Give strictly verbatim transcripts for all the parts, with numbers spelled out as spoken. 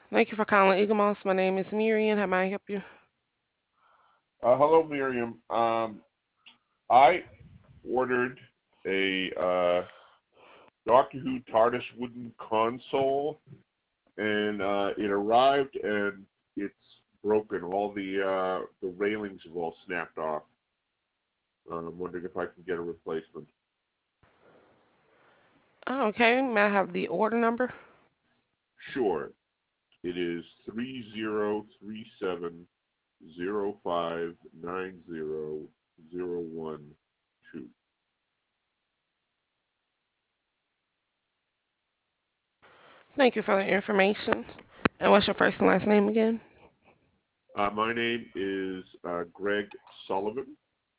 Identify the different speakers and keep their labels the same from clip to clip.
Speaker 1: Thank you for calling Eagle Moss. My name is Miriam. How may I help you?
Speaker 2: Uh, hello, Miriam. Um, I ordered a uh, Doctor Who TARDIS wooden console, and uh, it arrived, and it's broken. All the uh, the railings have all snapped off. Uh, I'm wondering if I can get a replacement.
Speaker 1: Oh, okay. May I have the order number?
Speaker 2: Sure. It is three zero three seven zero five nine zero zero one two.
Speaker 1: Thank you for the information. And what's your first and last name again?
Speaker 2: Uh, my name is uh, Greg Sullivan.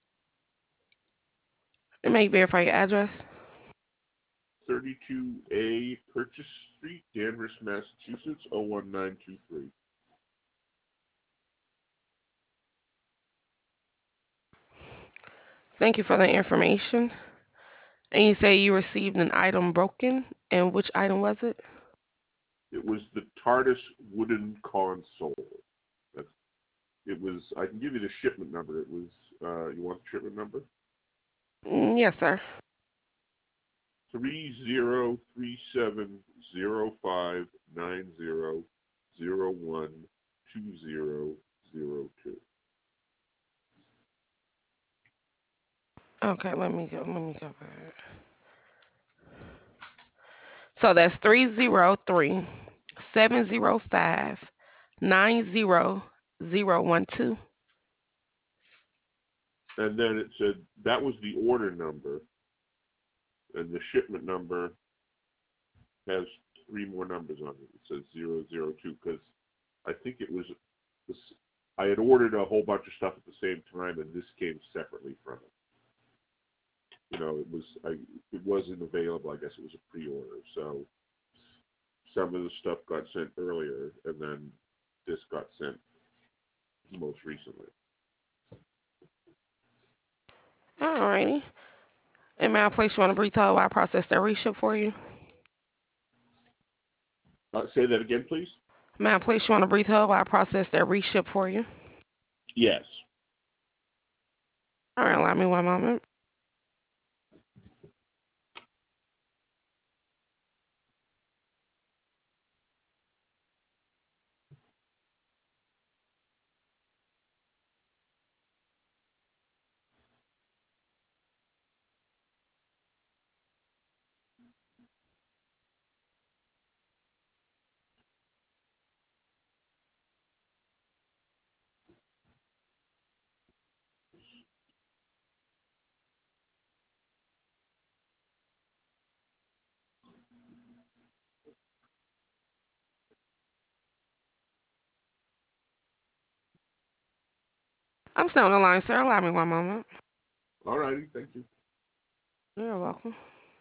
Speaker 1: And may you verify your address?
Speaker 2: thirty-two A Purchase Street, Danvers, Massachusetts, oh one nine two three.
Speaker 1: Thank you for the information. And you say you received an item broken. And which item was it?
Speaker 2: It was the TARDIS wooden console. That's, it was, I can give you the shipment number. It was, uh, you want the shipment number?
Speaker 1: Mm, yes, sir.
Speaker 2: three zero three seven zero five nine zero zero one two zero zero two.
Speaker 1: Okay, let me go. Let me go back. So that's three zero three seven zero five nine zero zero one two.
Speaker 2: And then it said that was the order number, and the shipment number has three more numbers on it. It says zero zero two because I think it was this, I had ordered a whole bunch of stuff at the same time, and this came separately from it. You know, it was I it wasn't available. I guess it was a pre-order, so some of the stuff got sent earlier, and then this got sent most recently.
Speaker 1: Alrighty. And may I place you on a brief hold while I process that reship for you?
Speaker 2: Uh, say that again, please.
Speaker 1: May I place you on a brief hold while I process that reship for you?
Speaker 2: Yes.
Speaker 1: All right, allow me one moment. I'm still on the line, sir. Allow me one moment.
Speaker 2: All righty. Thank you.
Speaker 1: You're welcome.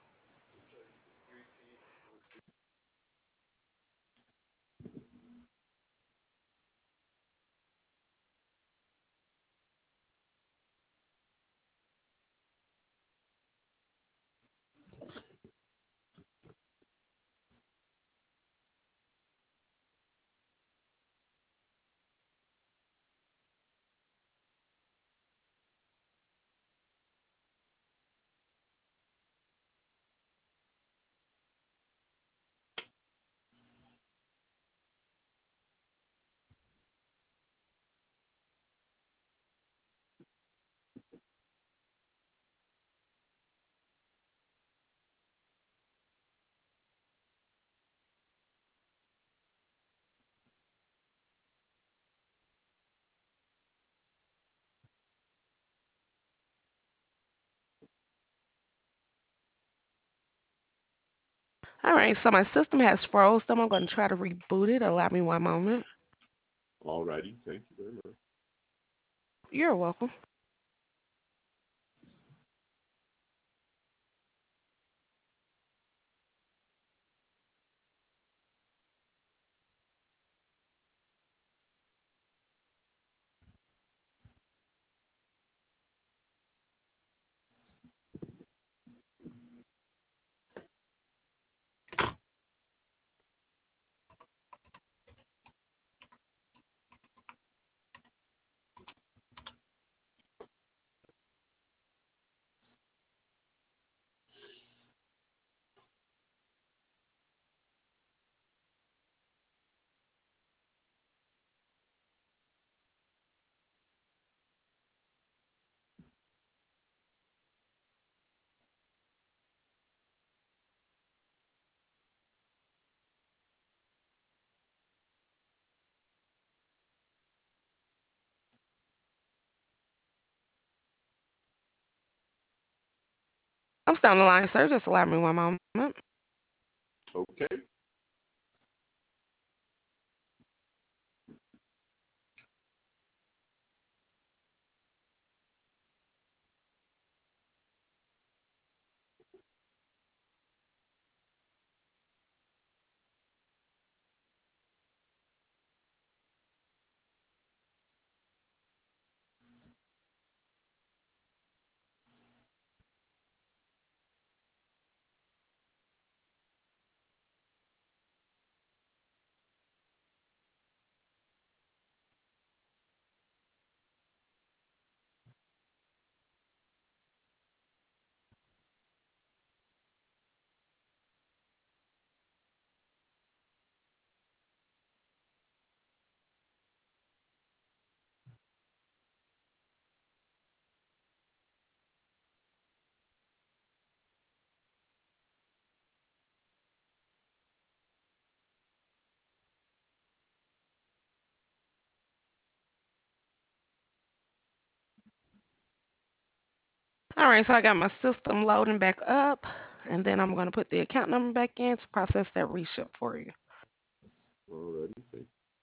Speaker 1: All right, so my system has frozen. I'm going to try to reboot it. Allow me one moment.
Speaker 2: All righty. Thank you very much.
Speaker 1: You're welcome. I'm still on the line, sir. Just allow me one moment.
Speaker 2: Okay.
Speaker 1: All right, so I got my system loading back up, and then I'm going to put the account number back in to process that reship for you.
Speaker 2: Alrighty. Thank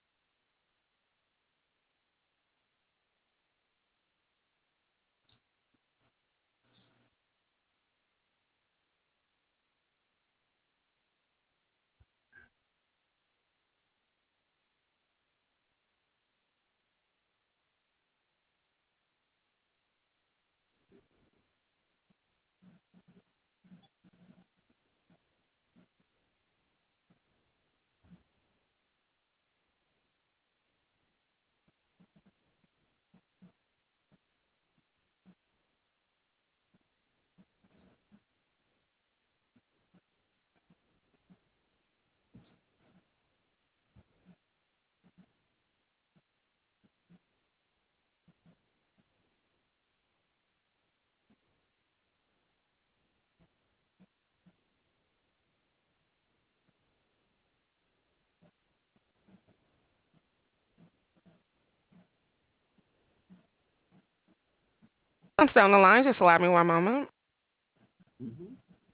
Speaker 1: I'm still on the line. Just allow me one moment.
Speaker 2: you. Mm-hmm.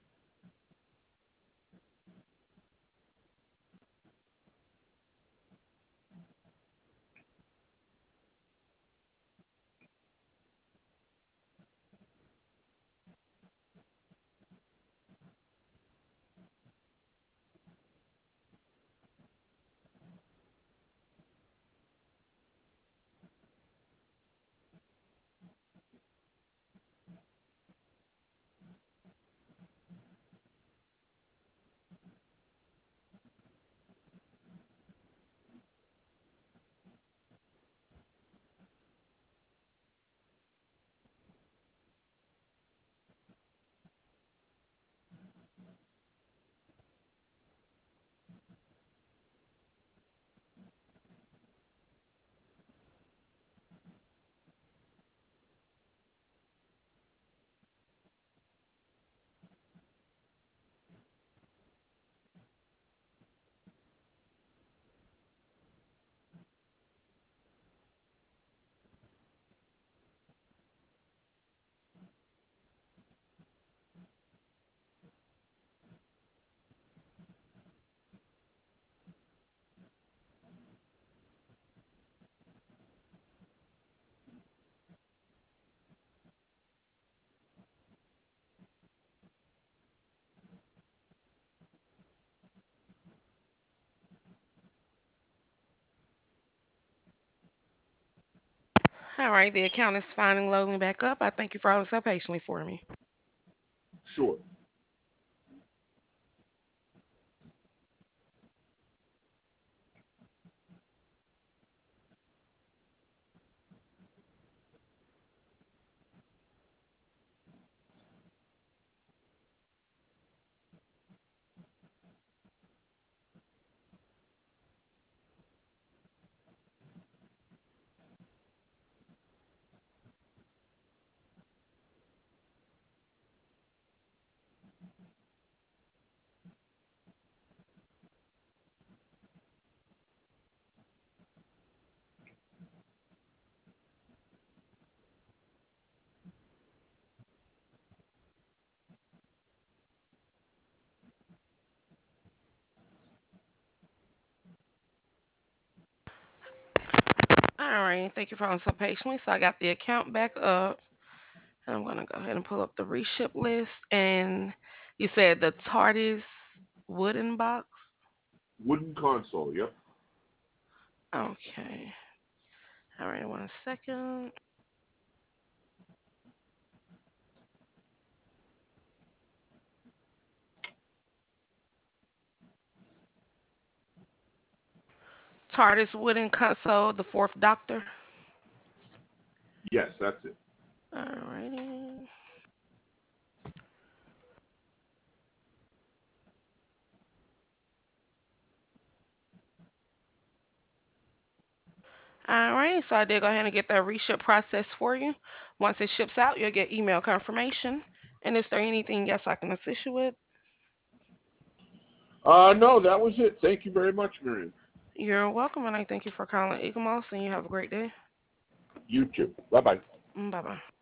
Speaker 1: All right, the account is finally loading back up. I thank you for holding so patiently for me.
Speaker 2: Sure.
Speaker 1: right. Thank you for holding so patiently. So I got the account back up. And I'm gonna go ahead and pull up the reship list. And you said the TARDIS wooden box?
Speaker 2: Wooden console, yep.
Speaker 1: Okay. All right, one second. TARDIS wooden console, the fourth Doctor.
Speaker 2: Yes, that's it.
Speaker 1: Alrighty. Alright, so I did go ahead and get that reship process for you. Once it ships out, you'll get email confirmation. And is there anything else I can assist you with?
Speaker 2: Uh, no, that was it. Thank you very much, Miriam.
Speaker 1: You're welcome, and I thank you for calling Eaglemoss, and you have a great day.
Speaker 2: You too. Bye-bye.
Speaker 1: Bye bye.